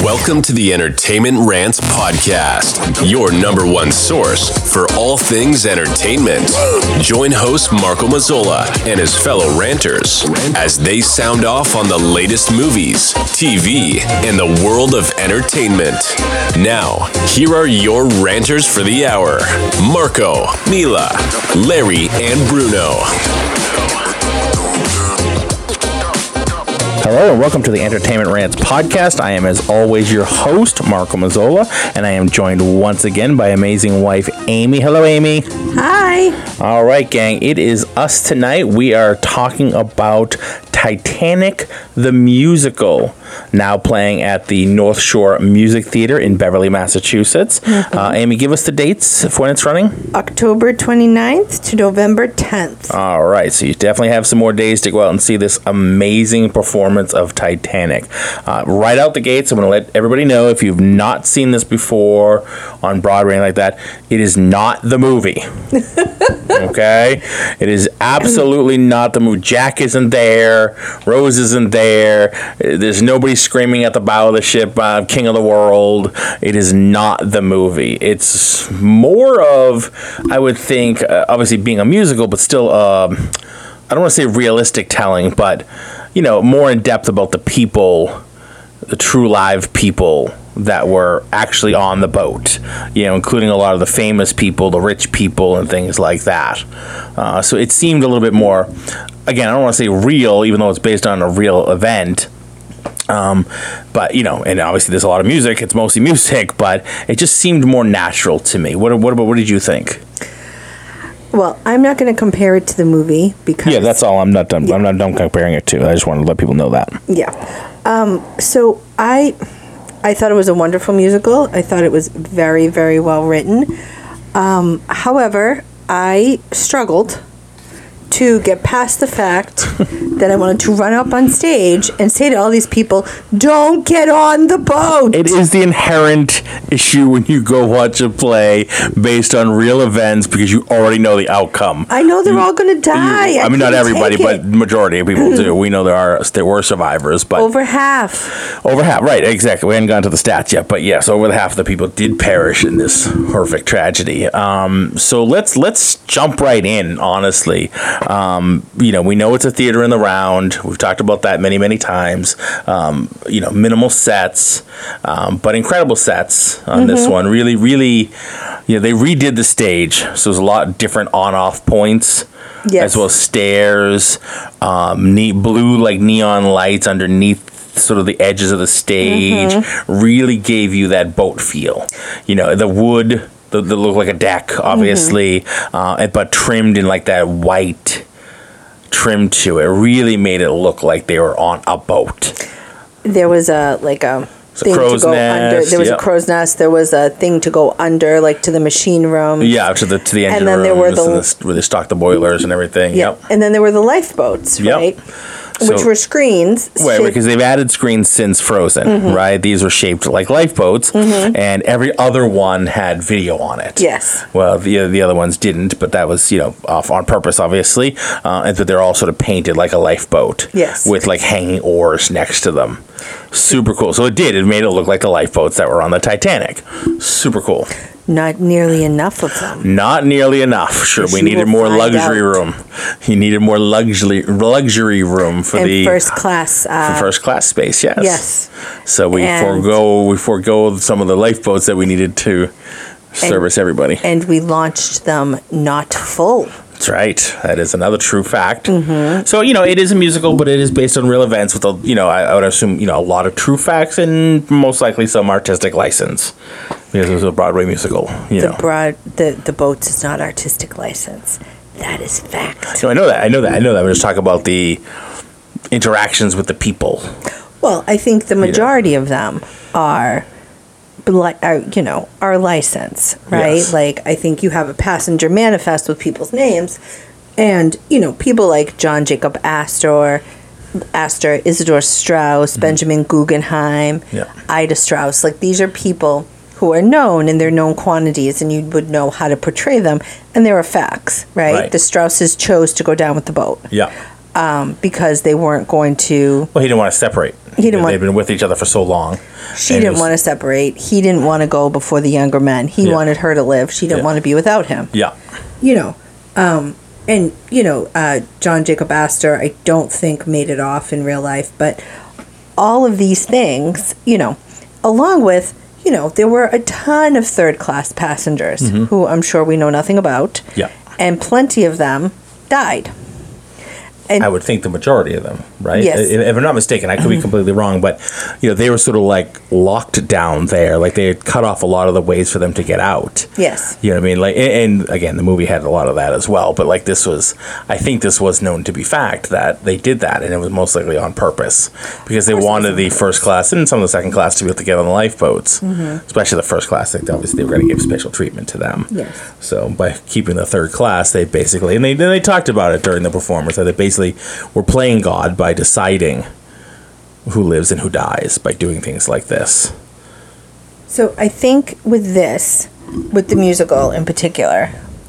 Welcome to the Entertainment Rants Podcast, your number one source for all things entertainment. Join host Marco Mazzola and his fellow ranters as they sound off on the latest movies, TV, and the world of entertainment. Now, here are your ranters for the hour, Marco, Mila, Larry, and Bruno. Hello and welcome to the Entertainment Rants Podcast. I am, as always, your host, Marco Mazzola, and I am joined once again by amazing wife, Amy. Hello, Amy. Hi. All right, gang. It is us tonight. We are talking about Titanic, the musical, now playing at the North Shore Music Theater in Beverly, Massachusetts. Amy, give us the dates for when it's running. October 29th to November 10th. All right, so you definitely have some more days to go out and see this amazing performance of Titanic. Right out the gates, I'm going to let everybody know, if you've not seen this before on Broadway and like that, it is not the movie. Okay? It is absolutely not the movie. Jack isn't there. Rose isn't there. There's nobody screaming at the bow of the ship, King of the World. It is not the movie. It's more of, I would think, obviously being a musical, but still, I don't want to say realistic telling, but, you know, more in depth about the people, the true live people that were actually on the boat, you know, including a lot of the famous people, the rich people, and things like that. So it seemed a little bit more, again, I don't want to say real, even though it's based on a real event. But, you know, and obviously there's a lot of music. It's mostly music, but it just seemed more natural to me. What did you think? Well, I'm not going to compare it to the movie because... Yeah, that's all. I'm not done. Yeah. I'm not done comparing it to. I just wanted to let people know that. Yeah. So I thought it was a wonderful musical. I thought it was very, very well written. However, I struggled to get past the fact that I wanted to run up on stage and say to all these people, don't get on the boat. It is the inherent issue when you go watch a play based on real events because you already know the outcome. I know they're all going to die. I mean, not everybody, but majority of people do. We know there were survivors, but over half. Over half, right? Exactly. We hadn't gotten to the stats yet, but yes, over half of the people did perish in this horrific tragedy. So let's jump right in. Honestly. You know, we know it's a theater in the round. We've talked about that many, many times. You know, minimal sets, but incredible sets on this one. Really, really, you know, they redid the stage. So there's a lot of different on-off points. Yes. As well as stairs, blue, like neon lights underneath sort of the edges of the stage. Really gave you that boat feel. You know, the wood, that looked like a deck, obviously, but trimmed in like that white trim to it. Really made it look like they were on a boat. There was a thing to go under. There was a crow's nest. There was a thing to go under, like to the machine room. Yeah, to the engine room. And then there were where they stocked the boilers and everything. Yeah. And then there were the lifeboats, right? Which were screens. Right, because they've added screens since Frozen, right? These were shaped like lifeboats, and every other one had video on it. Yes. Well, the other ones didn't, but that was, you know, off on purpose, obviously. And but they're all sort of painted like a lifeboat. Yes. With like hanging oars next to them. Super cool. So it made it look like the lifeboats that were on the Titanic. Super cool. Not nearly enough of them. Not nearly enough. Sure, we needed more luxury room. You needed more luxury room for the first class. For first class space. Yes. Yes. So we forego some of the lifeboats that we needed to service everybody. And we launched them not full. That's right. That is another true fact. So, you know, it is a musical, but it is based on real events with, I would assume, you know, a lot of true facts and most likely some artistic license because it was a Broadway musical. The boats is not artistic license. That is fact. No, I know that. I'm just talking about the interactions with the people. Well, I think the majority of them are license, right? Yes. Like, I think you have a passenger manifest with people's names, and, you know, people like John Jacob Astor, Isidor Straus, Benjamin Guggenheim, Ida Strauss. Like, these are people who are known in their known quantities, and you would know how to portray them, and there are facts, right? The Strausses chose to go down with the boat. Yeah. Because they weren't going to... Well, he didn't want to separate. They've been with each other for so long. She didn't want to separate. He didn't want to go before the younger men. He wanted her to live. She didn't want to be without him. Yeah. John Jacob Astor, I don't think made it off in real life, but all of these things, along with, there were a ton of third-class passengers who I'm sure we know nothing about. Yeah. And plenty of them died. And I would think the majority of them, right? Yes. If I'm not mistaken, I could be completely wrong, but they were sort of like locked down there, like they had cut off a lot of the ways for them to get out. Yes. You know what I mean? Like, and again, the movie had a lot of that as well. But like, I think this was known to be fact that they did that, and it was most likely on purpose because they wanted the first class and some of the second class to be able to get on the lifeboats, especially the first class. Obviously, they were going to give special treatment to them. Yes. So by keeping the third class, they basically, and they talked about it during the performance, that they basically were playing God by deciding who lives and who dies by doing things like this. So I think with the musical in particular,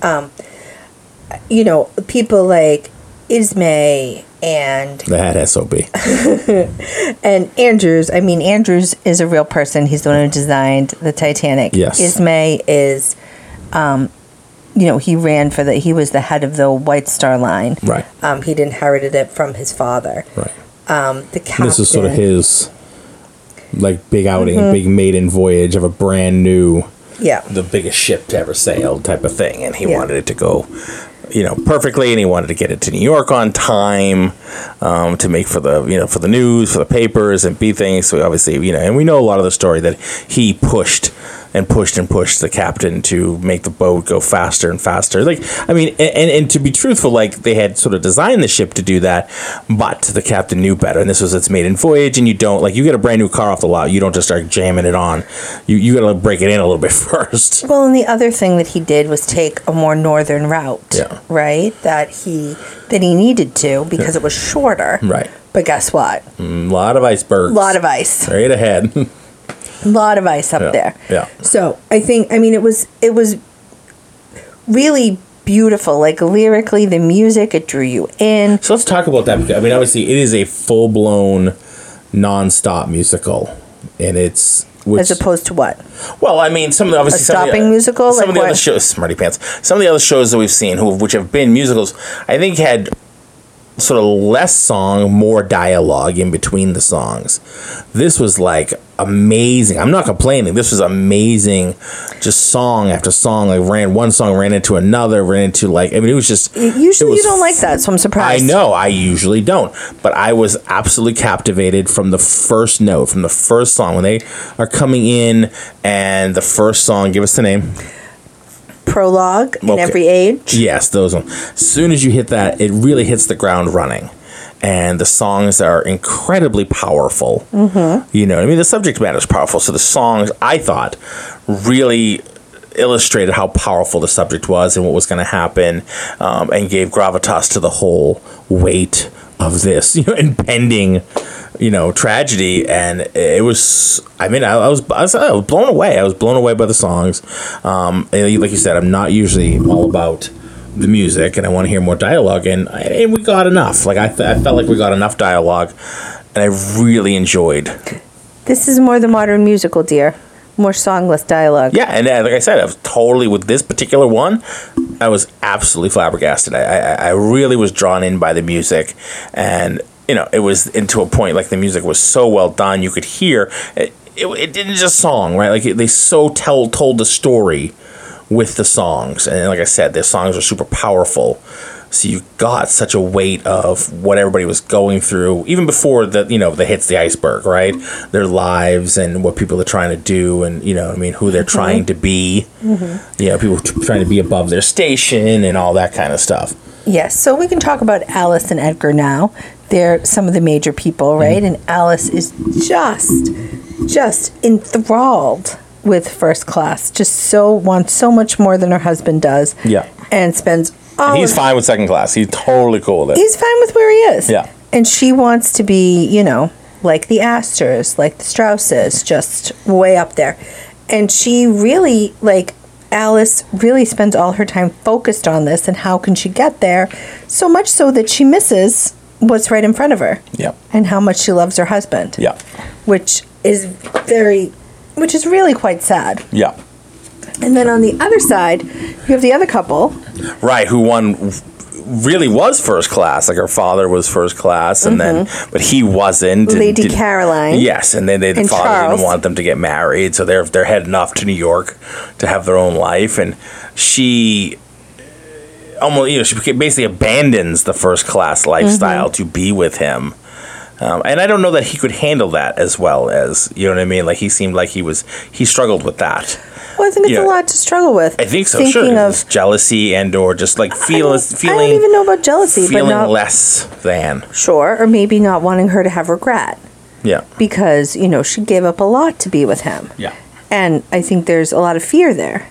people like Ismay and That SOB. and Andrews. I mean, Andrews is a real person. He's the one who designed the Titanic. Yes. Ismay is, he was the head of the White Star Line. Right. He'd inherited it from his father. Right. The captain. This is sort of his big outing, big maiden voyage of a brand new, the biggest ship to ever sail type of thing, and he wanted it to go, perfectly, and he wanted to get it to New York on time, to make for the news, for the papers, and be things. So obviously, and we know a lot of the story that he pushed the captain to make the boat go faster and faster. And to be truthful, they had sort of designed the ship to do that, but the captain knew better. And this was its maiden voyage, and you don't, you get a brand new car off the lot, you don't just start jamming it on. You got to break it in a little bit first. Well, and the other thing that he did was take a more northern route, right? That he needed to because it was shorter. Right. But guess what? A lot of icebergs. A lot of ice. Right ahead. A lot of ice up there. Yeah. So it was really beautiful. Lyrically, the music, it drew you in. So let's talk about that, because obviously it is a full-blown non-stop musical, and it's as opposed to what? Well, some of the stopping musical. Some of the other shows, Smarty Pants. Some of the other shows that we've seen, which have been musicals, I think had sort of less song, more dialogue in between the songs. This was amazing. I'm not complaining. This was amazing. Just song after song. One song ran into another, it was just. Usually you don't like that, so I'm surprised. I know. I usually don't. But I was absolutely captivated from the first note, from the first song. When they are coming in, and the first song, give us the name. Prologue in Every Age. Yes, those ones. As soon as you hit that, it really hits the ground running. And the songs are incredibly powerful. Mm-hmm. The subject matter is powerful. So the songs, I thought, really illustrated how powerful the subject was and what was going to happen, and gave gravitas to the whole weight of this impending tragedy. And it was, I was blown away. I was blown away by the songs. Like you said, I'm not usually all about the music, and I want to hear more dialogue, and we got enough. I felt like we got enough dialogue, and I really enjoyed. This is more the modern musical, dear. More song, less dialogue. Yeah, and like I said, I was totally, with this particular one, I was absolutely flabbergasted. I really was drawn in by the music, and it was into a point, the music was so well done, you could hear it didn't just song, right? They so told the story with the songs, and like I said, their songs are super powerful. So you got such a weight of what everybody was going through, even before the hits the iceberg, right? Their lives and what people are trying to do, and who they're trying to be. Mm-hmm. People trying to be above their station and all that kind of stuff. Yes, so we can talk about Alice and Edgar now. They're some of the major people, right? Mm-hmm. And Alice is just enthralled with First Class. Wants so much more than her husband does. Yeah. And spends he's fine with Second Class. He's totally cool with it. He's fine with where he is. Yeah. And she wants to be, like the Astors, like the Strausses, just way up there. And she really, Alice really spends all her time focused on this and how can she get there, so much so that she misses, what's right in front of her. Yeah. And how much she loves her husband. Yeah. Which is really quite sad. Yeah. And then on the other side, you have the other couple. Right, who won really was first class. Like her father was first class, and then but he wasn't. Lady Caroline. Yes, and then the father Charles. didn't want them to get married, so they're heading off to New York to have their own life, and she almost she basically abandons the first class lifestyle to be with him. And I don't know that he could handle that as well as, you know what I mean? Like, he seemed like he struggled with that. Well, I think it's a lot to struggle with. I think so, Thinking sure. of jealousy and or just like feeling... I don't even know about jealousy, feeling but not... less than. Sure, or maybe not wanting her to have regret. Yeah. Because, she gave up a lot to be with him. Yeah. And I think there's a lot of fear there,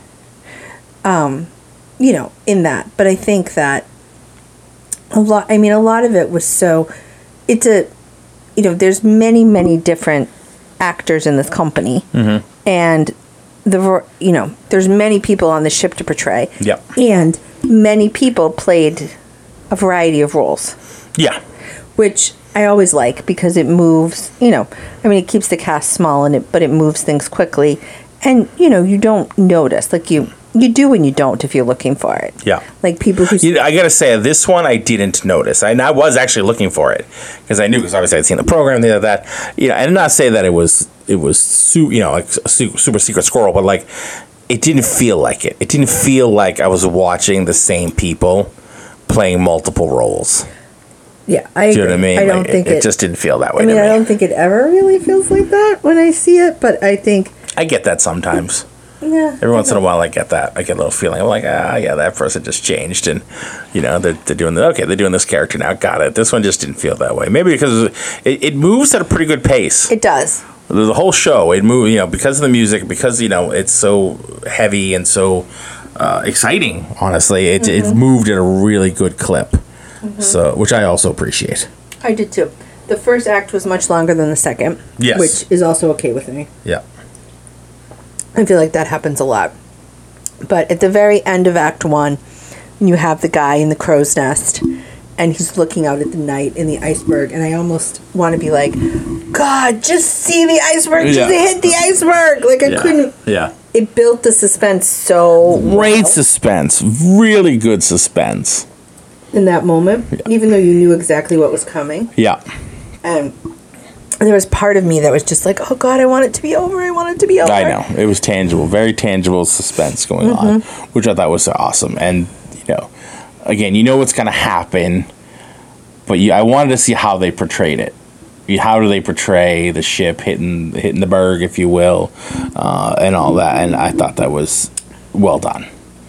in that. But I think that a lot of it was so... there's many, many different actors in this company. Mm-hmm. And, there's many people on the ship to portray. Yeah. And many people played a variety of roles. Yeah. Which I always like because it moves, it keeps the cast small but it moves things quickly. And, you don't notice. Like, you do and you don't if you're looking for it. Yeah. Like people who... I got to say, this one I didn't notice. I was actually looking for it because I knew, because obviously I'd seen the program and things like that. I did not say that it was like a super secret squirrel, but like it didn't feel like it. It didn't feel like I was watching the same people playing multiple roles. Yeah, I agree. Do you know what I mean? I don't think it just didn't feel that way to me. I don't think it ever really feels like that when I see it, but I think... I get that sometimes. Yeah. Every once in a while, I get that. I get a little feeling. I'm like, yeah, that person just changed, and they're doing they're doing this character now. Got it. This one just didn't feel that way. Maybe because it moves at a pretty good pace. It does. The whole show, it moves. Because of the music, because it's so heavy and so exciting. Honestly, it moved at a really good clip. Mm-hmm. So, which I also appreciate. I did too. The first act was much longer than the second. Yes. Which is also okay with me. Yeah. I feel like that happens a lot. But at the very end of Act 1, you have the guy in the crow's nest, and he's looking out at the night in the iceberg, and I almost want to be like, God, just see the iceberg, just hit the iceberg. Like, I couldn't... Yeah. It built the suspense so Great suspense. Really good suspense. In that moment, even though you knew exactly what was coming. Yeah. And there was part of me that was just like, oh God, I want it to be over. I want it to be over. I know. It was tangible, very tangible suspense going on, which I thought was awesome. And, again, what's going to happen, but I wanted to see how they portrayed it. How do they portray the ship hitting the berg, if you will, and all that. And I thought that was well done.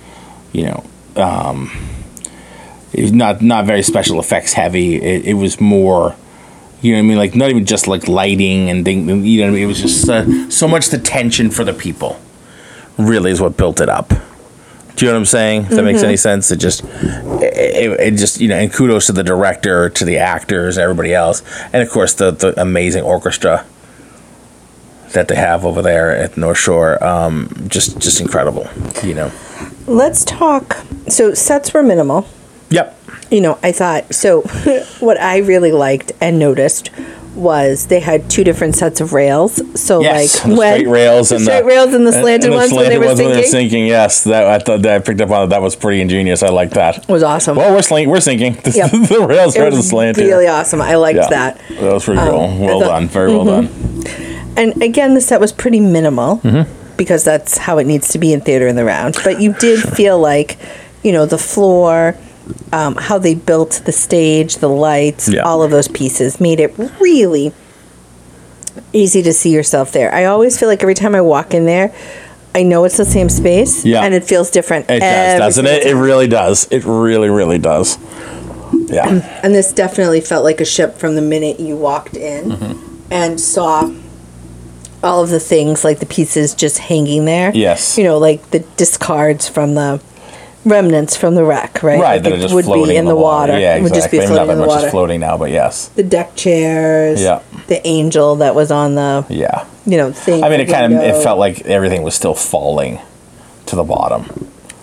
It was not very special effects heavy. It was more... Like not even just like lighting and things. It was just so much the tension for the people. Really is what built it up. Do you know what I'm saying? If that makes any sense, it just, and kudos to the director, to the actors, everybody else, and of course the amazing orchestra that they have over there at North Shore. Just incredible. Let's talk. So sets were minimal. Yep. I thought, so what I really liked and noticed was they had two different sets of rails. So yes, like the straight rails and the slanted ones when they were sinking. Yes, that I thought that I picked up on that was pretty ingenious. I liked that. It was awesome. Well, we're sinking. Yep. The rails are slanted. Really awesome. I liked that. That was pretty cool. Well done. Very well done. And again, the set was pretty minimal because that's how it needs to be in Theater in the Round. But you did feel like, the floor. How they built the stage, the lights, all of those pieces made it really easy to see yourself there. I always feel like every time I walk in there, I know it's the same space, and it feels different. It does, doesn't it? It really does. It really, really does. Yeah. And this definitely felt like a ship from the minute you walked in and saw all of the things, like the pieces just hanging there. Yes. Like the discards from the... remnants from the wreck, right? Right, that are just would floating be in the water. Yeah, exactly. Would just be floating in the water. Not floating now, but yes. The deck chairs. Yeah. The angel that was on the. Yeah. Thing. I mean, it felt like everything was still falling to the bottom.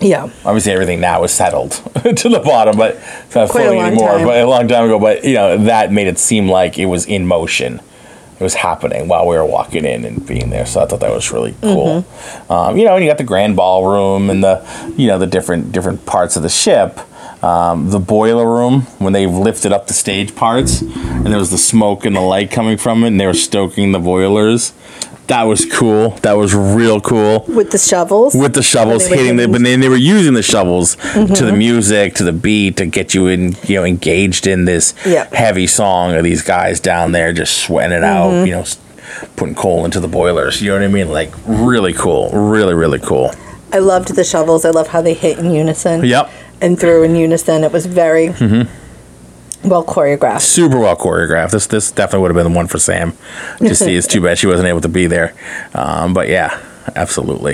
Yeah. Obviously, everything now is settled to the bottom, but it's not Quite a floating long anymore. time. But a long time ago. But that made it seem like it was in motion. It was happening while we were walking in and being there. So I thought that was really cool. And you got the grand ballroom and the different parts of the ship. The boiler room, when they lifted up the stage parts and there was the smoke and the light coming from it and they were stoking the boilers. That was cool. That was real cool. With the shovels? With the shovels hitting but then they were using the shovels to the music, to the beat, to get you engaged in this heavy song of these guys down there just sweating it out, putting coal into the boilers. You know what I mean? Like, really cool. Really, really cool. I loved the shovels. I love how they hit in unison. Yep. And threw in unison. It was very well choreographed. Super well choreographed. This definitely would have been the one for Sam to see. It's too bad she wasn't able to be there. But yeah, absolutely.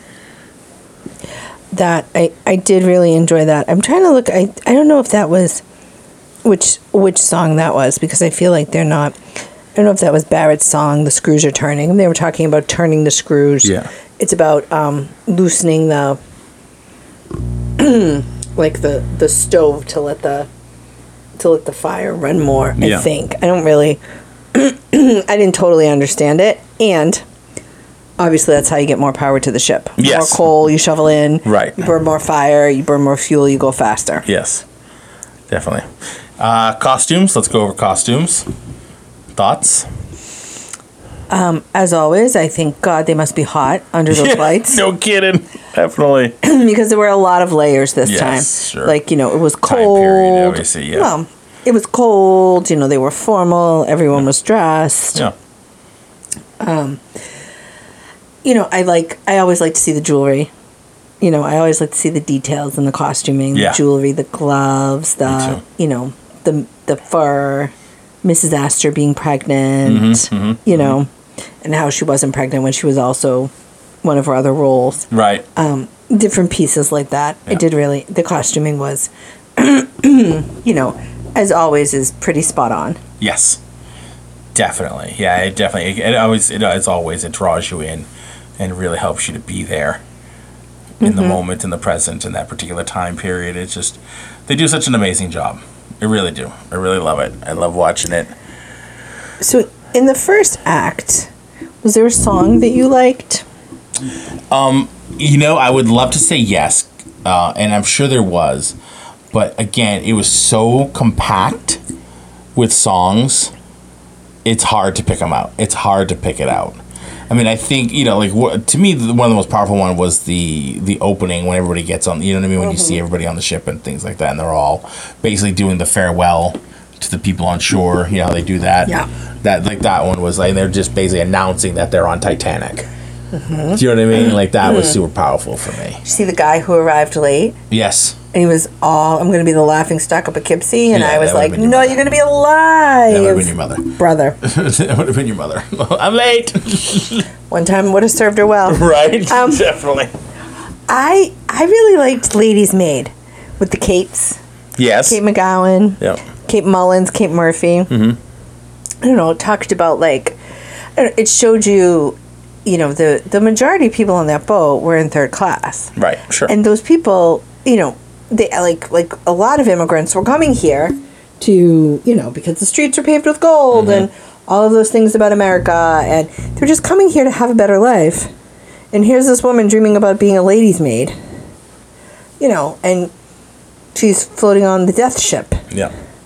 That I did really enjoy that. I'm trying to look. I don't know if that was which song that was, because I feel like they're not. I don't know if that was Barrett's song, "The Screws Are Turning." They were talking about turning the screws. Yeah. It's about loosening the like the stove to let the fire run more. Yeah. I think I don't really. I didn't totally understand it, and obviously that's how you get more power to the ship. Yes. More coal you shovel in. Right. You burn more fire. You burn more fuel. You go faster. Yes, definitely. Costumes. Let's go over costumes. Thoughts? As always, I think, God, they must be hot under those lights. No kidding. Definitely. Because there were a lot of layers this time. Sure. Like, it was Time cold. period, obviously, yeah. Well, it was cold. They were formal. Everyone was dressed. Yeah. I always like to see the jewelry. I always like to see the details in the costuming, Yeah. the jewelry, the gloves, the fur, Mrs. Astor being pregnant, and how she wasn't pregnant when she was also one of her other roles. Right. Different pieces like that. Yeah. It did really, the costuming was, as always, is pretty spot on. Yes. Definitely. Yeah, it draws you in and really helps you to be there in the moment, in the present, in that particular time period. It's just, they do such an amazing job. I really do. I really love it. I love watching it. So, in the first act, was there a song that you liked? I would love to say yes, and I'm sure there was. But again, it was so compact with songs, it's hard to pick them out. It's hard to pick it out. I mean, I think, to me, one of the most powerful one was the opening when everybody gets on, you know what I mean? When you see everybody on the ship and things like that, and they're all basically doing the farewell to the people on shore. You know how they do that? Yeah. That one was they're just basically announcing that they're on Titanic. Mm-hmm. Do you know what I mean? That was super powerful for me. Did you see the guy who arrived late? Yes. And he was I'm going to be the laughing stock up at Poughkeepsie. And Yeah, I was that would've like, been your no, mother. you're going to be alive. That would have been your mother. Brother. That would have been your mother. I'm late. One time would have served her well. Right? Definitely. I really liked Ladies Maid with the Kates. Yes. Kate McGowan. Yep. Kate Mullins, Kate Murphy. Mm-hmm. I don't know, it talked about it showed you, the majority of people on that boat were in third class. Right, sure. And those people, they like a lot of immigrants were coming here to, because the streets are paved with gold and all of those things about America, and they're just coming here to have a better life. And here's this woman dreaming about being a lady's maid, and she's floating on the death ship. Yeah.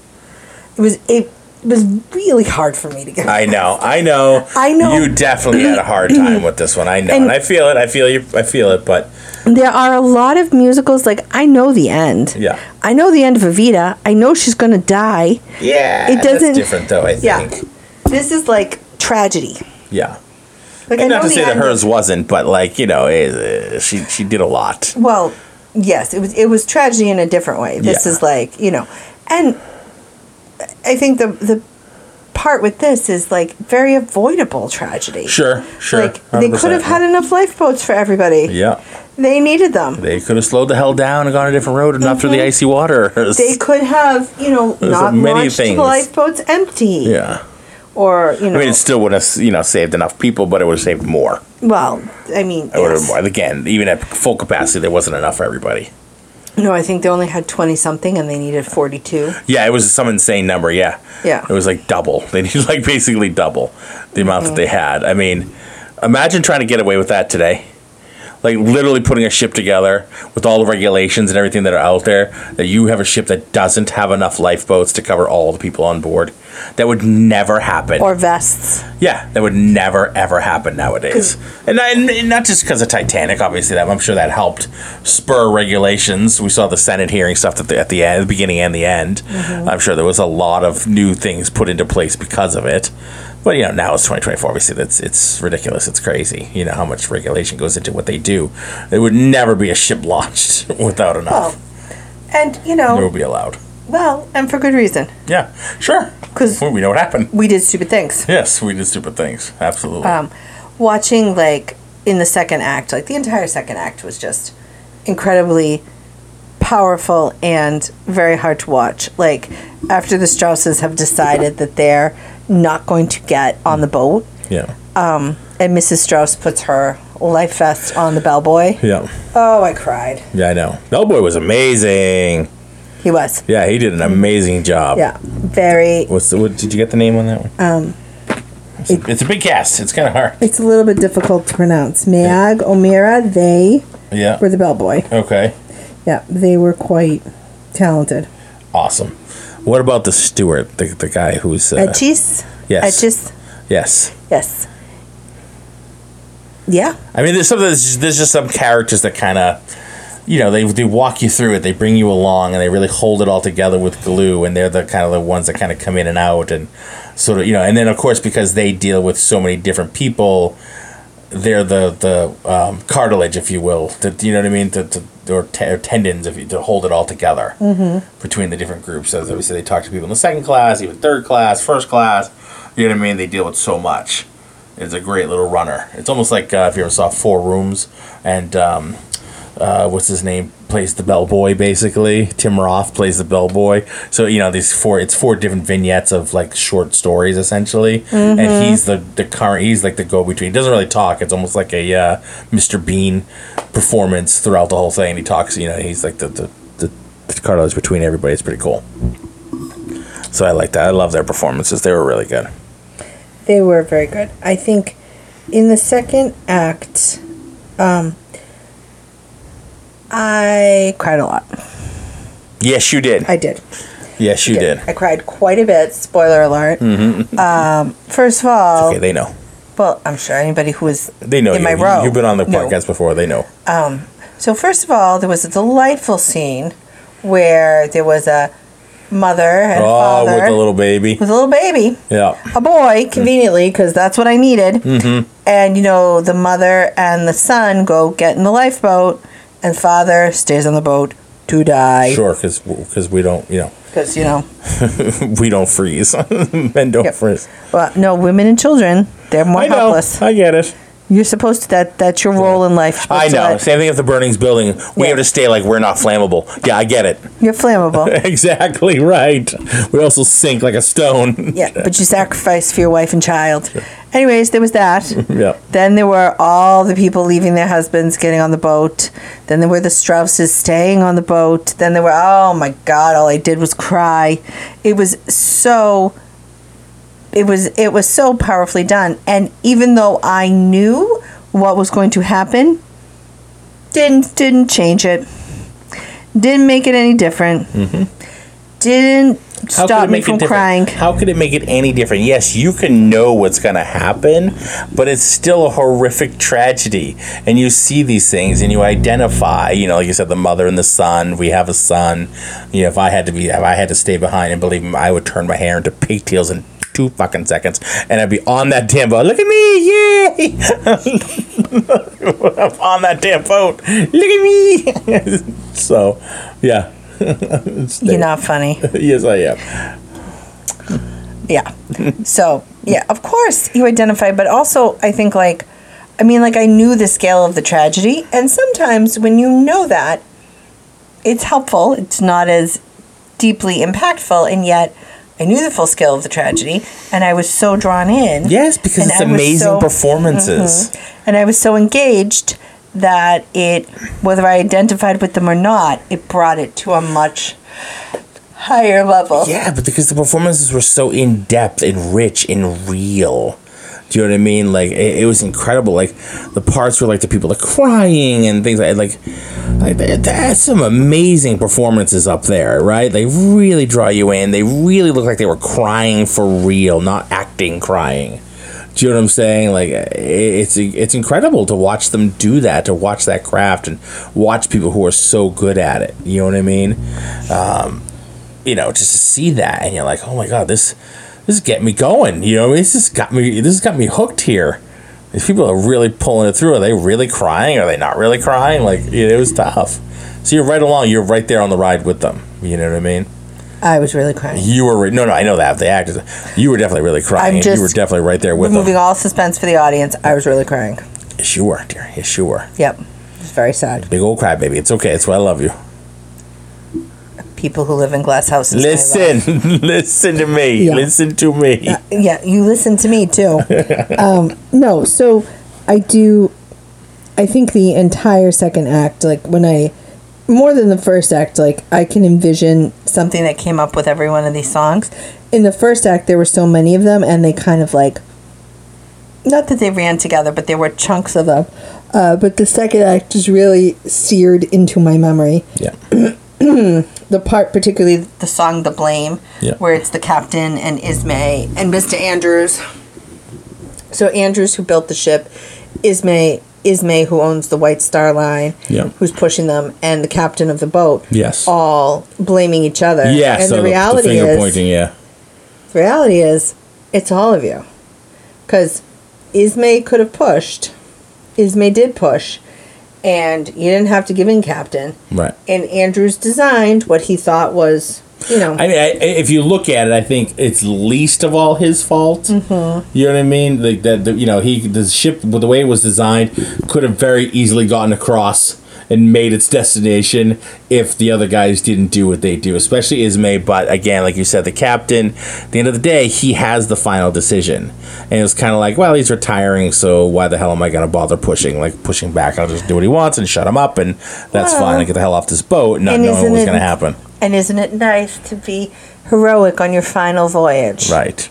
It was really hard for me to get. I know. You definitely had a hard time with this one. I know. And I feel it. I feel it, but there are a lot of musicals, I know the end. Yeah. I know the end of Evita. I know she's going to die. yeah, It doesn't. that's different though, I think. Yeah. This is tragedy. Yeah. I And not know to say the that end hers wasn't, but she did a lot. Well, yes, it was tragedy in a different way. This Yeah. is and I think the part with this is very avoidable tragedy. Sure. They could have had enough lifeboats for everybody. Yeah. They needed them. They could have slowed the hell down and gone a different road and not through the icy water. They could have, not many launched things. the lifeboats empty. Yeah. Or, you know. I mean, it still would have, saved enough people, but it would have saved more. Well, I mean, It would have more. Again, even at full capacity, there wasn't enough for everybody. No, I think they only had 20-something and they needed 42. Yeah, it was some insane number, yeah. Yeah. It was like double. They needed like basically double the amount that they had. I mean, imagine trying to get away with that today. Like literally putting a ship together with all the regulations and everything that are out there, that you have a ship that doesn't have enough lifeboats to cover all the people on board. That would never happen. Or vests. Yeah, that would never, ever happen nowadays. And not just because of Titanic, obviously, I'm sure that helped spur regulations. We saw the Senate hearing stuff at the end, the beginning and the end. Mm-hmm. I'm sure there was a lot of new things put into place because of it. But, now it's 2024. Obviously, it's ridiculous. It's crazy. How much regulation goes into what they do. There would never be a ship launched without enough. Well, and, It would be allowed. Well, and for good reason. Yeah, sure. Because we know what happened. We did stupid things. Yes, we did stupid things. Absolutely. Watching, in the second act, the entire second act was just incredibly powerful and very hard to watch. After the Strausses have decided that they're not going to get on the boat. Yeah. And Mrs. Strauss puts her life vest on the bellboy. Yeah. Oh, I cried. Yeah, I know. Bellboy was amazing. He was. Yeah, he did an amazing job. Yeah, very. What did you get the name on that one? It's a big cast. It's kind of hard. It's a little bit difficult to pronounce. Mag, O'Meara, they were the bellboy. Okay. Yeah, they were quite talented. Awesome. What about the steward, the guy who's... Etchis? Yes. Etchis? Yes. Yes. Yeah. I mean, there's just some characters that kind of... they walk you through it. They bring you along, and they really hold it all together with glue. And they're the kind of the ones that kind of come in and out, and sort of And then of course, because they deal with so many different people, they're the cartilage, if you will. You know what I mean? Or tendons, to hold it all together between the different groups. So obviously, they talk to people in the second class, even third class, first class. You know what I mean? They deal with so much. It's a great little runner. It's almost like if you ever saw Four Rooms, and what's his name plays the bellboy, basically. Tim Roth plays the bellboy. So it's four different vignettes of short stories essentially, and he's he's like the go-between. He doesn't really talk. It's almost like a Mr. Bean performance throughout the whole thing. He talks. He's like the cartilage between everybody. It's pretty cool. So I like that. I love their performances. They were really good. They were very good. I think in the second act, I cried a lot. Yes, you did. I did. Yes, you did. I cried quite a bit. Spoiler alert. Mm-hmm. First of all... It's okay, they know. Well, I'm sure anybody who was they know in my row... You've been on the podcast before. They know. So first of all, there was a delightful scene where there was a mother and father... with a little baby. With a little baby. Yeah. A boy, conveniently, because that's what I needed. Mm-hmm. And, the mother and the son go get in the lifeboat... And father stays on the boat to die. Sure, because we don't, Because, we don't freeze. Men don't freeze. Well, no, women and children, they're more helpless. I get it. You're supposed to, that's your role in life. I know. Same thing if the burning's building. We have to stay like we're not flammable. Yeah, I get it. You're flammable. Exactly right. We also sink like a stone. Yeah, but you sacrifice for your wife and child. Sure. Anyways, there was that. Yeah. Then there were all the people leaving their husbands, getting on the boat. Then there were the Strausses staying on the boat. Then there were, oh my God, all I did was cry. It was so powerfully done. And even though I knew what was going to happen, didn't change it. Didn't make it any different. Mm-hmm. Didn't stop me from crying. How could it make it any different? Yes, you can know what's going to happen, but it's still a horrific tragedy. And you see these things and you identify, like you said, the mother and the son. We have a son. If I had to stay behind, and believe me, I would turn my hair into pigtails in 2 fucking seconds, and I'd be on that damn boat. Look at me, yay! I'm on that damn boat. Look at me. So, yeah. You're not funny. Yes, I am. Yeah. So, yeah, of course you identify, but also I think I knew the scale of the tragedy, and sometimes when you know that, it's helpful. It's not as deeply impactful, and yet I knew the full scale of the tragedy, and I was so drawn in. Yes, because and it's amazing performances. And I was so engaged that whether I identified with them or not, it brought it to a much higher level. Yeah, but because the performances were so in depth and rich and real. Do you know what I mean? Like it was incredible. Like the parts where like the people are crying and things like that's some amazing performances up there, right? They really draw you in. They really look like they were crying for real, not acting crying. Do you know what I'm saying? Like it's incredible to watch them do that, to watch that craft and watch people who are so good at it. You know what I mean? Just to see that and you're like, oh my God, this is getting me going. You know, this has got me hooked here. These people are really pulling it through. Are they really crying? Are they not really crying? Like, it was tough. So you're right along. You're right there on the ride with them. You know what I mean? I was really crying. You were no. I know that the actors. You were definitely really crying. You were definitely right there with them. Removing all suspense for the audience. I was really crying. Yes, you were, dear. Yes, you were. Yep. It was very sad. Big old crybaby. It's okay. It's why I love you. People who live in glass houses. Listen to me. Yeah. Listen to me. Yeah, you listen to me too. No, so I think the entire second act, like more than the first act, like I can envision something that came up with every one of these songs. In the first act, there were so many of them, and they kind of like, not that they ran together, but there were chunks of them. But the second act is really seared into my memory. Yeah. The part, particularly the song "The Blame," where it's the captain and Ismay and Mr. Andrews. So Andrews, who built the ship, Ismay, who owns the White Star Line, who's pushing them, and the captain of the boat, all blaming each other. Yeah, and so the reality the finger pointing, the reality is, it's all of you, because Ismay could have pushed. Ismay did push. And you didn't have to give in, Captain. Right. And Andrews designed what he thought was, I mean, if you look at it, I think it's least of all his fault. Mm-hmm. You know what I mean? Like the ship, with the way it was designed, could have very easily gotten across and made its destination if the other guys didn't do what they do, especially Ismay. But again, like you said, the captain, at the end of the day, he has the final decision. And it's kind of like, well, he's retiring, so why the hell am I going to bother pushing back? I'll just do what he wants and shut him up, and that's fine. I get the hell off this boat, not knowing what's going to happen. And isn't it nice to be heroic on your final voyage? Right.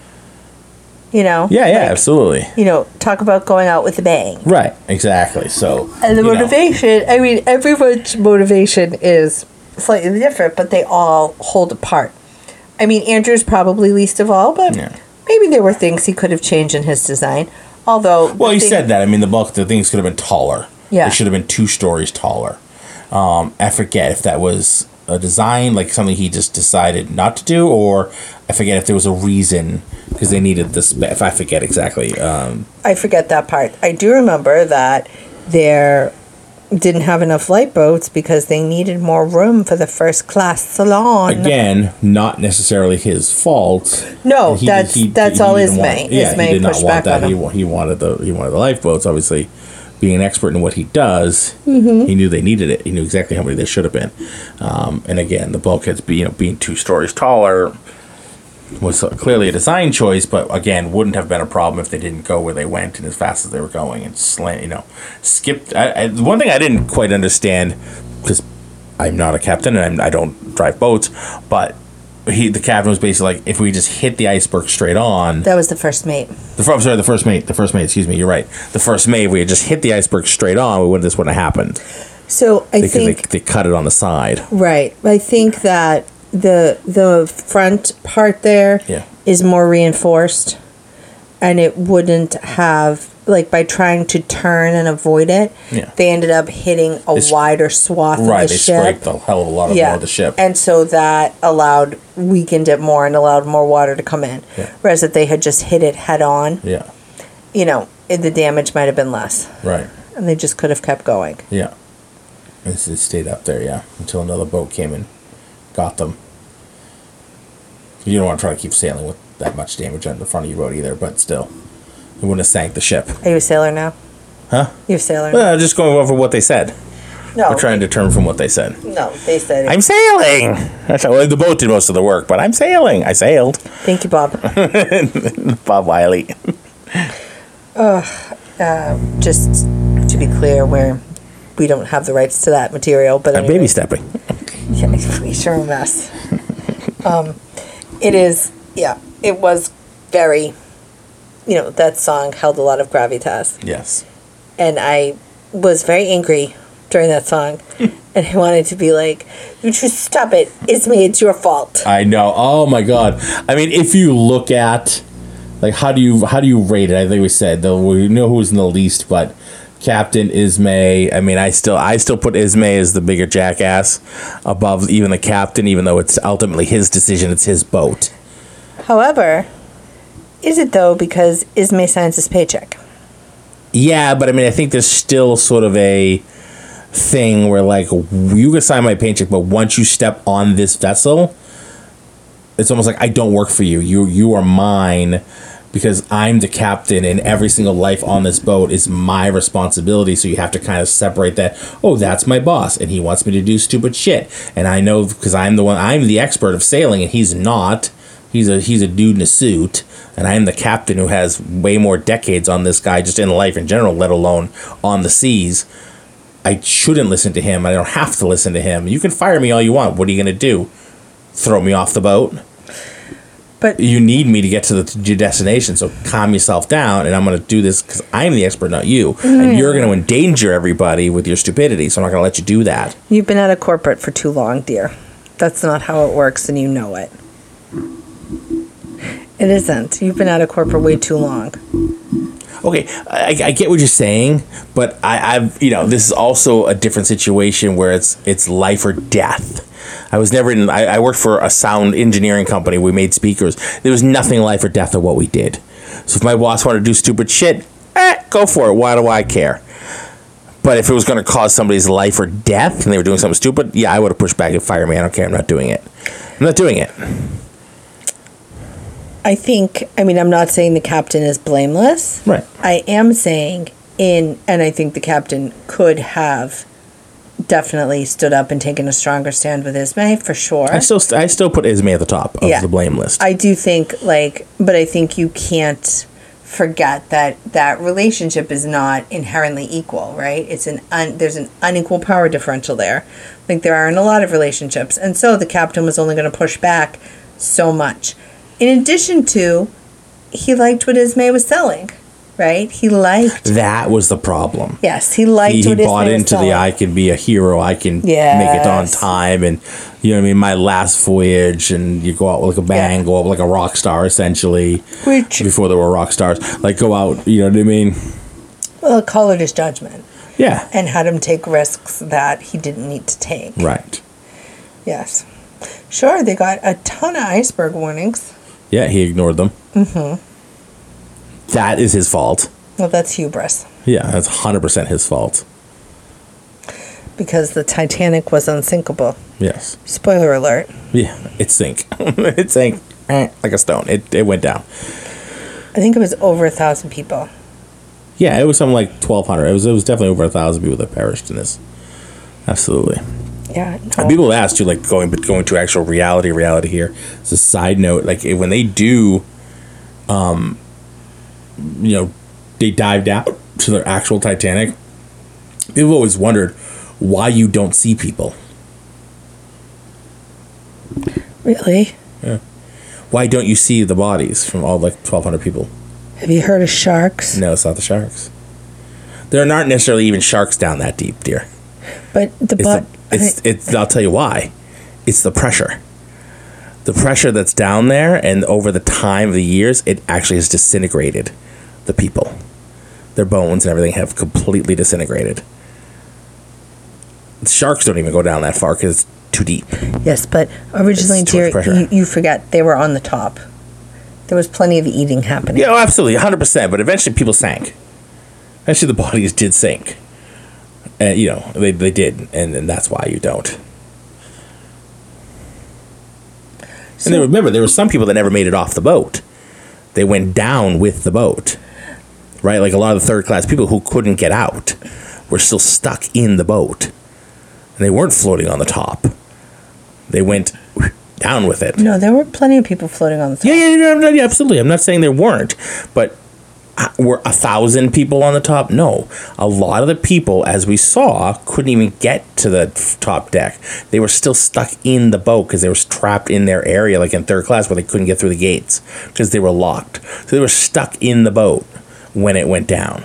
Yeah, absolutely. Talk about going out with a bang. Right, exactly. So, and the motivation, I mean, everyone's motivation is slightly different, but they all hold apart. I mean, Andrew's probably least of all, but maybe there were things he could have changed in his design. Although, well, you said that. I mean, the bulk of the things could have been taller. Yeah, they should have been 2 stories taller. I forget if that was a design, like something he just decided not to do, or I forget if there was a reason because they needed this. If I forget exactly, I forget that part. I do remember that there didn't have enough lifeboats because they needed more room for the first class salon. Again, not necessarily his fault. No, that's all Ismay. Ismay he did not want that. He wanted the lifeboats. Obviously, being an expert in what he does, he knew they needed it. He knew exactly how many there should have been. And again, the bulkheads being 2 stories taller was clearly a design choice, but again, wouldn't have been a problem if they didn't go where they went and as fast as they were going and skipped. One thing I didn't quite understand, because I'm not a captain and I don't drive boats, but the captain was basically like, if we just hit the iceberg straight on. That was the first mate. The first mate. Excuse me. You're right. The first mate. If we had just hit the iceberg straight on, this wouldn't have happened. So I think they cut it on the side. Right. I think that the front part there is more reinforced, and it wouldn't have, like, by trying to turn and avoid it, they ended up hitting a wider swath of the ship. Right, they scraped a hell of a lot more of the ship. And so that weakened it more and allowed more water to come in. Yeah. Whereas if they had just hit it head on, the damage might have been less. Right. And they just could have kept going. Yeah. It stayed up there, until another boat came and got them. You don't want to try to keep sailing with that much damage on the front of your boat either, but still. It wouldn't have sank the ship. Are you a sailor now? Huh? You're a sailor now? Well, just going over what they said. No. We're trying to determine from what they said. No, they said. I'm sailing. Well, the boat did most of the work, but I'm sailing. I sailed. Thank you, Bob. Bob Wiley. Just to be clear, we don't have the rights to that material, but I'm baby stepping. Yeah, we sure a mess. It is. Yeah, it was very. That song held a lot of gravitas. Yes. And I was very angry during that song, and I wanted to be like, "You just stop it, Ismay. It's your fault." I know. Oh my God. I mean, if you look at, like, how do you rate it? I think we said though we know who's in the least, but Captain Ismay. I mean, I still put Ismay as the bigger jackass above even the captain, even though it's ultimately his decision. It's his boat. However, is it though, because Ismay signs his paycheck? Yeah, but I mean, I think there's still sort of a thing where, like, you can sign my paycheck, but once you step on this vessel, it's almost like I don't work for you. You are mine because I'm the captain, and every single life on this boat is my responsibility. So you have to kind of separate that. Oh, that's my boss, and he wants me to do stupid shit, and I know because I'm the expert of sailing, and he's not. He's a dude in a suit, and I'm the captain who has way more decades on this guy just in life in general, let alone on the seas. I shouldn't listen to him. I don't have to listen to him. You can fire me all you want. What are you going to do? Throw me off the boat? But you need me to get to your destination, so calm yourself down, and I'm going to do this because I'm the expert, not you. And you're going to endanger everybody with your stupidity, so I'm not going to let you do that. You've been out of corporate for too long, dear. That's not how it works, and you know it. It isn't. You've been out of corporate way too long. Okay, I get what you're saying, but I've this is also a different situation where it's life or death. I was never in. I worked for a sound engineering company. We made speakers. There was nothing life or death of what we did. So if my boss wanted to do stupid shit, go for it. Why do I care? But if it was going to cause somebody's life or death and they were doing something stupid, yeah, I would have pushed back and fired me. I don't care. I'm not doing it. I'm not doing it. I'm not saying the captain is blameless. Right. I am saying and I think the captain could have definitely stood up and taken a stronger stand with Ismay, for sure. I still put Ismay at the top of the blame list. I do think, but I think you can't forget that relationship is not inherently equal, right? There's an unequal power differential there. Like there are in a lot of relationships. And so the captain was only going to push back so much. In addition to, he liked what Ismay was selling, right? That was the problem. Yes, he liked what Ismay was selling. He bought into the I can be a hero, I can make it on time, and you know what I mean, my last voyage, and you go out with like a bang, go out like a rock star essentially. Before there were rock stars. Like go out, you know what I mean? Well, it colored his judgment. Yeah. And had him take risks that he didn't need to take. Right. Yes. Sure, they got a ton of iceberg warnings. Yeah, he ignored them. Mm-hmm. That is his fault. Well, that's hubris. Yeah, that's 100% his fault. Because the Titanic was unsinkable. Yes. Spoiler alert. Yeah, it sank. It sank like a stone. It went down. I think it was over 1,000 people. Yeah, it was something like 1,200. It was definitely over 1,000 people that perished in this. Absolutely. Yeah. No. And people ask you, like, going to actual reality here. It's a side note. Like, when they do, they dive down to their actual Titanic, people have always wondered why you don't see people. Really? Yeah. Why don't you see the bodies from all, like, 1,200 people? Have you heard of sharks? No, it's not the sharks. There are not necessarily even sharks down that deep, dear. But I'll tell you why. It's the pressure. The pressure that's down there, and over the time of the years, it actually has disintegrated the people. Their bones and everything have completely disintegrated. Sharks don't even go down that far because it's too deep. Yes, but originally, dear, you forget they were on the top. There was plenty of eating happening. Yeah, absolutely, 100%. But eventually, people sank. Eventually, the bodies did sink. And, they did, and that's why you don't. So, and then remember, there were some people that never made it off the boat. They went down with the boat, right? Like a lot of the third-class people who couldn't get out were still stuck in the boat. And they weren't floating on the top. They went down with it. No, there were plenty of people floating on the top. Yeah, absolutely. I'm not saying there weren't, but were 1,000 people on the top? No. A lot of the people, as we saw, couldn't even get to the top deck. They were still stuck in the boat because they were trapped in their area, like in third class, where they couldn't get through the gates because they were locked. So they were stuck in the boat when it went down.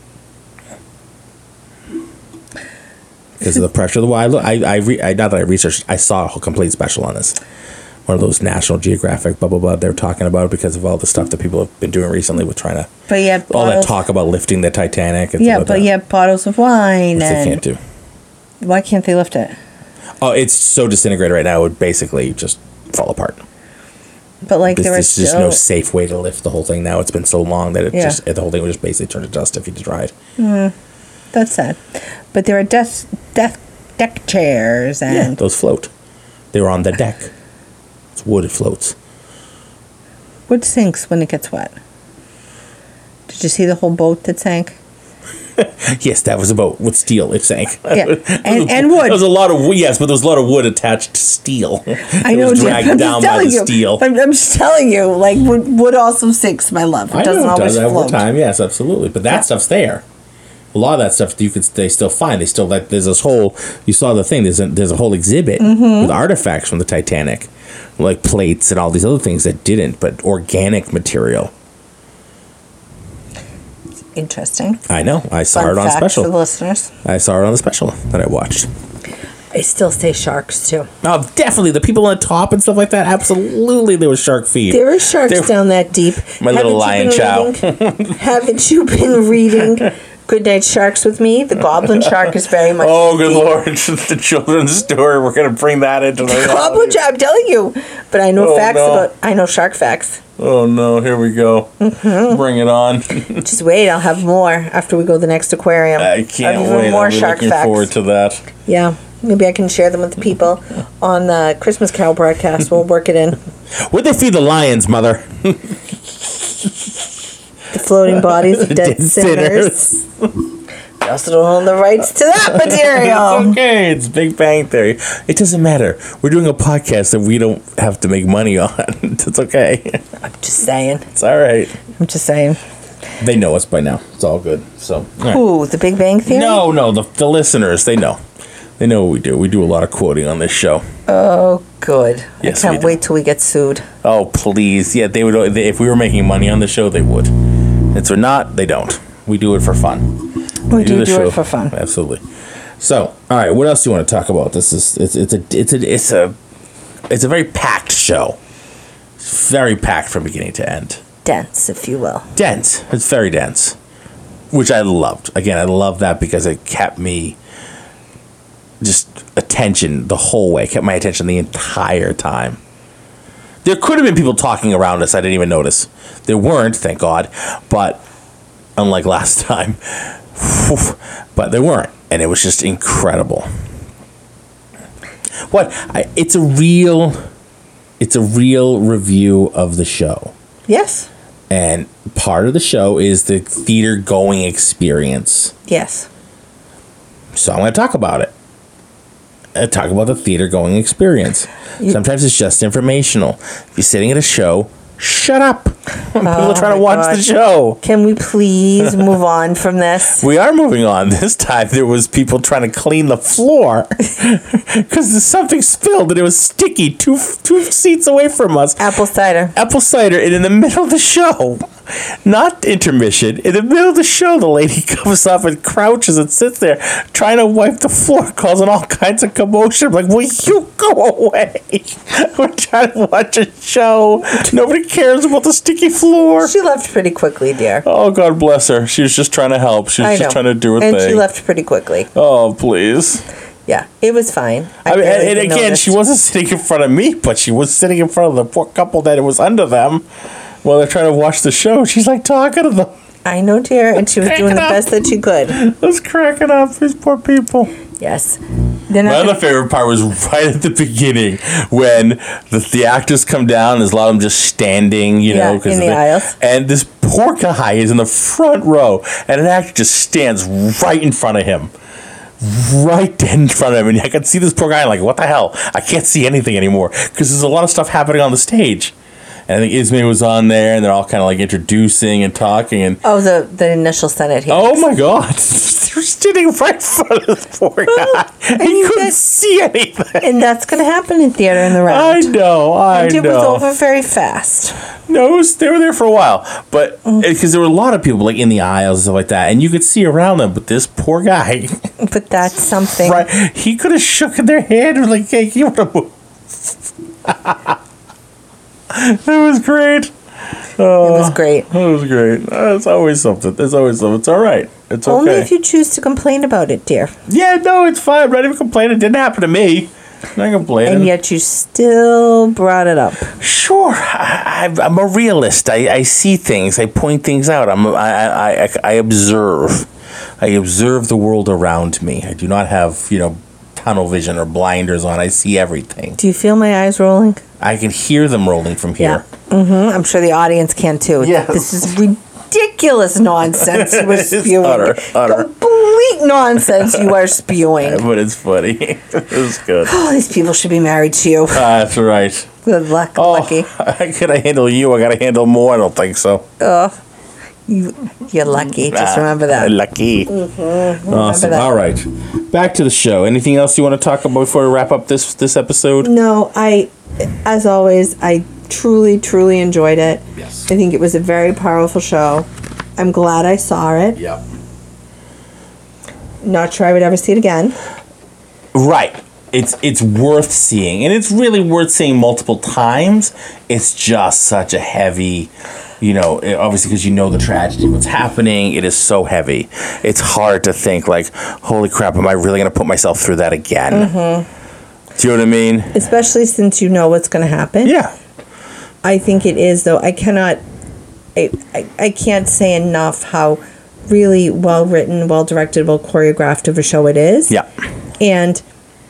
Because of the pressure. Not that I researched, I saw a complete special on this. One of those National Geographic, blah, blah, blah. They're talking about it because of all the stuff that people have been doing recently with trying to... But yeah, all that talk about lifting the Titanic. And yeah, but you have bottles of wine. Which they can't do. Why can't they lift it? Oh, it's so disintegrated right now, it would basically just fall apart. But like there's just no safe way to lift the whole thing now. It's been so long that the whole thing would just basically turn to dust if you tried. That's sad. But there are deck chairs and... Yeah, those float. They were on the deck. It's wood, it floats. Wood sinks when it gets wet. Did you see the whole boat that sank? Yes, that was a boat with steel. It sank. Yeah, and wood. There was a lot of wood, yes, but there was a lot of wood attached to steel. I know, it was dragged down by the steel. I'm just telling you, like, wood also sinks, my love. It doesn't always float. Over time, yes, absolutely. But that stuff's there. A lot of that stuff they still find. They still, like, there's this whole, you saw the thing, there's a whole exhibit with artifacts from the Titanic, like plates and all these other things that didn't, but organic material. Interesting. I know. I saw it on special. For the listeners. I saw it on the special that I watched. I still say sharks too. Oh, definitely. The people on the top and stuff like that, absolutely there was shark feet. There were sharks down that deep. My little lion chow. Haven't you been reading Goodnight Sharks with me? The goblin shark is very much... Oh, good Lord. The children's story. We're going to bring that into the... Goblin shark, I'm telling you. But I know I know shark facts. Oh, no. Here we go. Bring it on. Just wait. I'll have more after we go to the next aquarium. I can't wait. More I'm shark looking facts. forward to that. Yeah. Maybe I can share them with the people on the Christmas Carol broadcast. We'll work it in. What'd they feed the lions, Mother? The floating bodies of dead sinners. We also don't own the rights to that material. It's okay. It's Big Bang Theory. It doesn't matter. We're doing a podcast that we don't have to make money on. It's okay. I'm just saying. It's all right. I'm just saying. They know us by now. It's all good. So. Who? The Big Bang Theory? No. The listeners. They know. They know what we do. We do a lot of quoting on this show. Oh, good. Yes, I can't wait till we get sued. Oh, please. Yeah, they would. If we were making money on the show, they would. If we're not, they don't. We do it for fun. We do it for fun. Absolutely. So, all right. What else do you want to talk about? This is it's a very packed show. It's very packed from beginning to end. Dense, if you will. Dense. It's very dense, which I loved. Again, I love that because it kept me just attention the whole way. It kept my attention the entire time. There could have been people talking around us I didn't even notice. There weren't, thank God. But unlike last time, but there weren't, and it was just incredible. It's a real review of the show. Yes. And part of the show is the theater going experience. Yes. So I'm going to talk about it. Talk about the theater going experience. Sometimes it's just informational. If you're sitting at a show, shut up. People are trying to watch the show. Can we please move on from this? We are moving on. This time there was people trying to clean the floor because something spilled and it was sticky two seats away from us. Apple cider. And in the middle of the show, not intermission, in the middle of the show, the lady comes up and crouches and sits there trying to wipe the floor, causing all kinds of commotion. I'm like, will you go away? We're trying to watch a show. Nobody cares about the sticky floor. She left pretty quickly, dear. Oh, God bless her. She was just trying to help. She was just trying to do her thing. And she left pretty quickly. Oh, please. Yeah, it was fine. And again, she wasn't sitting in front of me, but she was sitting in front of the poor couple that was under them while they're trying to watch the show. She's like talking to them. I know, dear, and she was doing the best that she could. I was cracking up. These poor people. Yes. My other favorite part was right at the beginning when the actors come down. There's a lot of them just standing, in the aisles. And this poor guy is in the front row, and an actor just stands right in front of him. right in front of him. And I could see this poor guy like, what the hell? I can't see anything anymore because there's a lot of stuff happening on the stage. And I think Ismay was on there, and they're all kind of like introducing and talking. And the initial Senate hearings. oh my God, they're sitting right in front of this poor guy. And he couldn't see anything. And that's going to happen in theater in the round. I know. And it was over very fast. No, they were there for a while, but because there were a lot of people like in the aisles and stuff like that, and you could see around them. But this poor guy, but that's something. Right? He could have shook in their hand and like, "Hey, you want to move?" It was great. It was great. It was great. It's always something. There's always something. It's all right. It's okay. Only if you choose to complain about it, dear. Yeah, no, it's fine. I'm not even complaining. It didn't happen to me. I'm not complaining. And yet you still brought it up. Sure, I'm a realist. I see things. I point things out. I observe. I observe the world around me. I do not have tunnel vision or blinders on. I see everything. Do you feel my eyes rolling? I can hear them rolling from here. Yeah. I'm sure the audience can too. Yes. This is ridiculous nonsense you are spewing. Utter. Complete nonsense you are spewing. But it's funny. It's good. Oh, these people should be married to you. That's right. Good luck, Lucky. Can I handle you? I got to handle more. I don't think so. You're lucky. Just remember that. Lucky. Awesome. All right. Back to the show. Anything else you want to talk about before we wrap up this episode? No, as always, I truly, truly enjoyed it. Yes. I think it was a very powerful show. I'm glad I saw it. Yep. Not sure I would ever see it again. Right. It's worth seeing, and it's really worth seeing multiple times. It's just such a heavy, obviously because the tragedy, what's happening. It is so heavy. It's hard to think like, holy crap, am I really going to put myself through that again? Mm-hmm. Do you know what I mean? Especially since you know what's going to happen. Yeah. I think it is, though. I can't say enough how really well written, well directed, well choreographed of a show it is. Yeah. And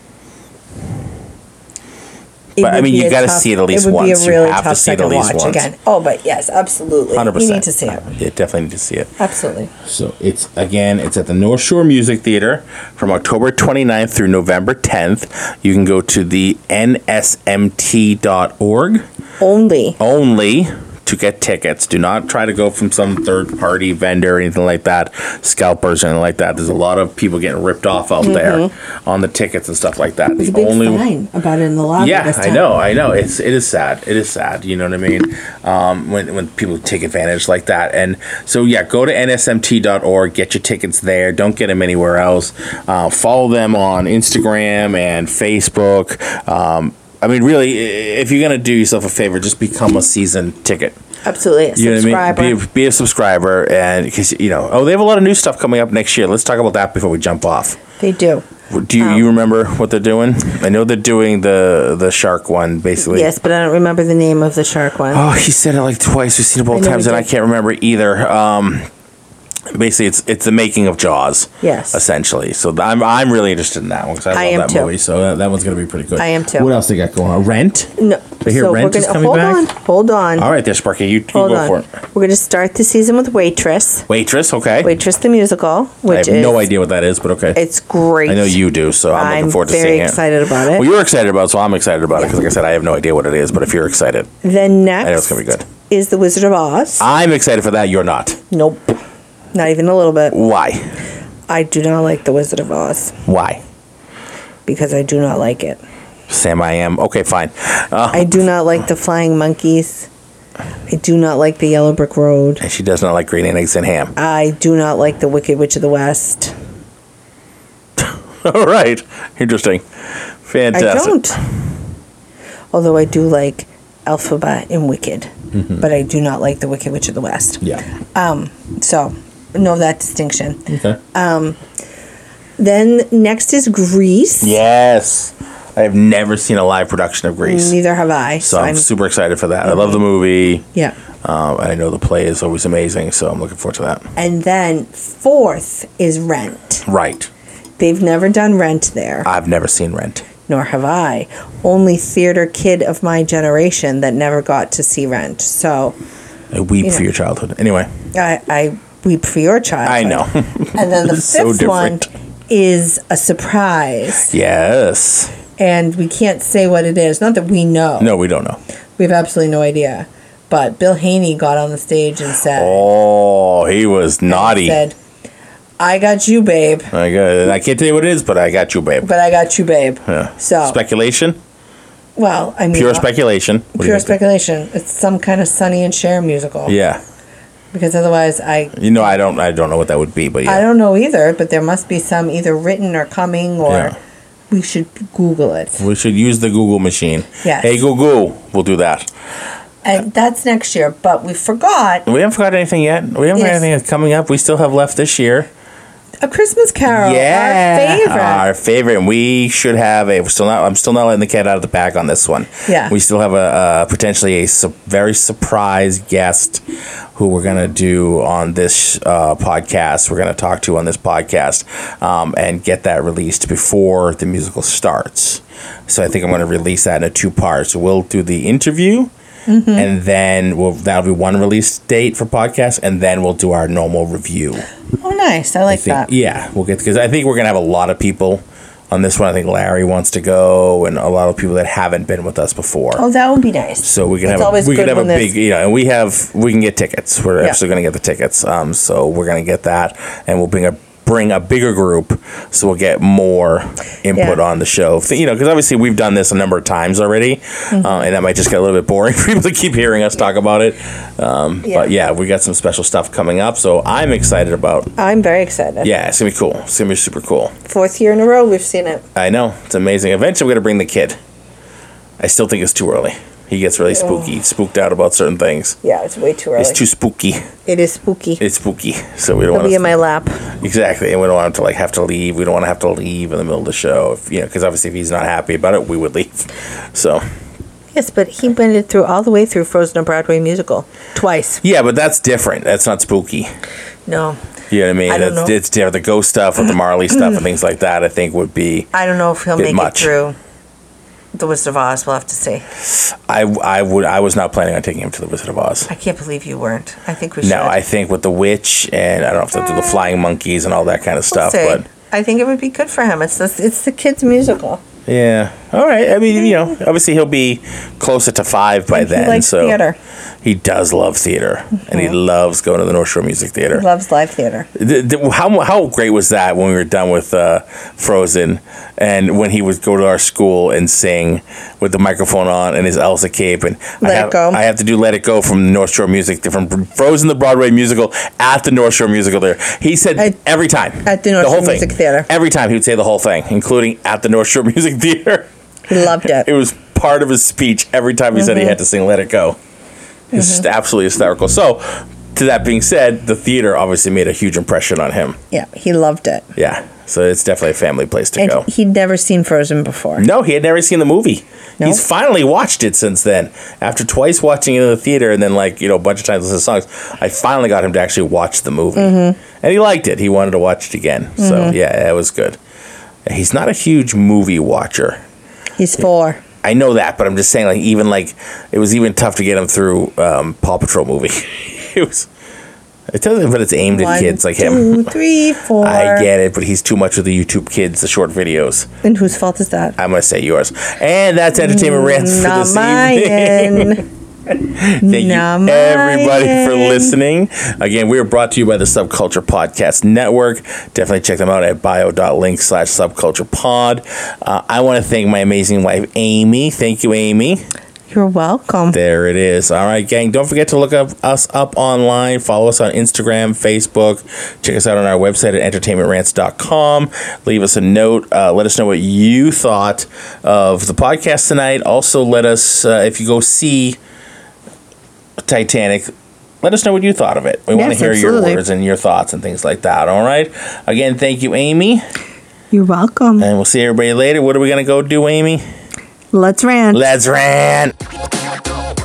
but I mean, you got to see it at least once. It would be a really you have tough to see it second at least watch once. again. Oh, but yes, absolutely. 100%. You need to see it. You definitely need to see it. Absolutely. So it's at the North Shore Music Theater from October 29th through November 10th. You can go to the nsmt.org. Only to get tickets. Do not try to go from some third-party vendor or anything like that, scalpers or anything like that. There's a lot of people getting ripped off out there on the tickets and stuff like that. There's a big fine about it in the lobby. Yeah, this time. I know. It is sad. It is sad. You know what I mean? When people take advantage like that. And so, yeah, go to nsmt.org. Get your tickets there. Don't get them anywhere else. Follow them on Instagram and Facebook. I mean, really, if you're going to do yourself a favor, just become a season ticket. Absolutely. You know what I mean? Be a subscriber. And because, they have a lot of new stuff coming up next year. Let's talk about that before we jump off. They do. Do you remember what they're doing? I know they're doing the shark one, basically. Yes, but I don't remember the name of the shark one. Oh, he said it like twice. We've seen it both times, and I can't remember either. Basically, it's the making of Jaws. Yes. Essentially. So I'm really interested in that one because I love that movie. So that one's going to be pretty good. I am too. What else they got going on? Rent? No. I hear Rent is coming back? Hold on. All right there, Sparky. You go for it. We're going to start the season with Waitress. Waitress, okay. Waitress the musical. Which I have no idea what that is, but okay. It's great. I know you do, so I'm looking forward to seeing it. I'm very excited about it. Well, you're excited about it, so I'm excited about it because, like I said, I have no idea what it is, but if you're excited, then next I know it's going to be good. Is The Wizard of Oz. I'm excited for that. You're not. Nope. Not even a little bit. Why? I do not like The Wizard of Oz. Why? Because I do not like it. Sam, I am. Okay, fine. I do not like the flying monkeys. I do not like the Yellow Brick Road. And she does not like green eggs and ham. I do not like the Wicked Witch of the West. All right. Interesting. Fantastic. I don't. Although I do like Elphaba and Wicked. Mm-hmm. But I do not like the Wicked Witch of the West. Yeah. So, know that distinction. Okay. Then next is Grease. Yes. I have never seen a live production of Grease. Neither have I. So I'm super excited for that. I love the movie. Yeah. I know the play is always amazing, so I'm looking forward to that. And then fourth is Rent. Right. They've never done Rent there. I've never seen Rent. Nor have I. Only theater kid of my generation that never got to see Rent. So I weep for your childhood. Anyway. I weep for your childhood. I know. And then the fifth one is a surprise. Yes. And we can't say what it is. Not that we know. No, we don't know. We have absolutely no idea. But Bill Haney got on the stage and said... Oh, he was naughty. Said, I got you, babe. I can't tell you what it is, but I got you, babe. But I got you, babe. Yeah. So speculation? Well, I mean... Pure speculation. Pure speculation. It's some kind of Sonny and Cher musical. Yeah. Because otherwise I... You know, I don't know what that would be, but yeah. I don't know either, but there must be some either written or coming, or... Yeah. We should Google it. We should use the Google machine. Yes. Hey, Google. We'll do that. And that's next year, but we forgot... We haven't forgot anything yet. We haven't got anything coming up. We still have left this year. A Christmas Carol. Yeah. Our favorite. Our favorite. And we should have I'm still not letting the cat out of the bag on this one. Yeah. We still have a potentially a very surprise guest who we're going to do on this podcast. We're going to talk to on this podcast and get that released before the musical starts. So I think I'm going to release that in 2 parts. So we'll do the interview. Mm-hmm. And then that'll be one release date for podcast, and then we'll do our normal review. Oh, nice! I like that. Yeah, because I think we're gonna have a lot of people on this one. I think Larry wants to go, and a lot of people that haven't been with us before. Oh, that would be nice. So we can have a big, and we can get tickets. We're actually gonna get the tickets. So we're gonna get that, and we'll bring a bigger group, so we'll get more input on the show. Because obviously we've done this a number of times already, and that might just get a little bit boring for people to keep hearing us talk about it. But yeah, we got some special stuff coming up, so I'm excited about. I'm very excited. Yeah, it's gonna be cool. It's gonna be super cool. 4th year in a row we've seen it. I know, it's amazing. Eventually we're gonna bring the kid. I still think it's too early. He gets really spooked out about certain things. Yeah, it's way too early. It's too spooky. It is spooky. It's spooky. So we don't want to be in my lap. Exactly, and we don't want him to have to leave. We don't want to have to leave in the middle of the show, because obviously if he's not happy about it, we would leave. So. Yes, but he went it through all the way through Frozen, a Broadway musical, twice. Yeah, but that's different. That's not spooky. No. You know what I mean? I don't know. It's different. The ghost stuff with the Marley stuff and things like that, I think would be. I don't know if he'll make much. it through The Wizard of Oz. We'll have to see. I was not planning on taking him to The Wizard of Oz. I can't believe you weren't. I think we should. No, I think with the witch, and I don't know if they'll do the flying monkeys and all that kind of stuff, but I think it would be good for him. It's the kids' musical. Yeah. All right. I mean, obviously he'll be closer to 5 by then. He likes theater. He does love theater, and he loves going to the North Shore Music Theater. He loves live theater. How great was that when we were done with Frozen, and when he would go to our school and sing with the microphone on and his Elsa cape, and I have to do Let It Go from the North Shore from Frozen the Broadway musical at the North Shore Musical there. He said every time at the North Shore Music Theater. Every time he would say the whole thing, including at the North Shore Music Theater. He loved it. It was part of his speech every time he said he had to sing Let It Go. It's absolutely hysterical. So, to that being said, the theater obviously made a huge impression on him. Yeah, he loved it. Yeah, so it's definitely a family place to go. He'd never seen Frozen before. No, he had never seen the movie. Nope. He's finally watched it since then. After twice watching it in the theater and then a bunch of times listening to songs, I finally got him to actually watch the movie. And he liked it. He wanted to watch it again. So, yeah, it was good. He's not a huge movie watcher. He's 4. I know that, but I'm just saying, it was even tough to get him through Paw Patrol movie. It doesn't, but it's aimed at kids like him. 1, 2, 3, 4. I get it, but he's too much with the YouTube kids, the short videos. And whose fault is that? I'm going to say yours. And that's Entertainment Rants for this evening. Thank you, everybody, for listening. Again, we are brought to you by the Subculture Podcast Network. Definitely check them out at bio.link/subculturepod. I want to thank my amazing wife, Amy. Thank you, Amy. You're welcome. There it is. All right, gang. Don't forget to look us up online. Follow us on Instagram, Facebook. Check us out on our website at entertainmentrants.com. Leave us a note. Let us know what you thought of the podcast tonight. Also, let us, if you go see Titanic, let us know what you thought of it. We want to hear your words and your thoughts and things like that. All right. Again, thank you, Amy. You're welcome. And we'll see everybody later. What are we going to go do, Amy? Let's rant. Let's rant.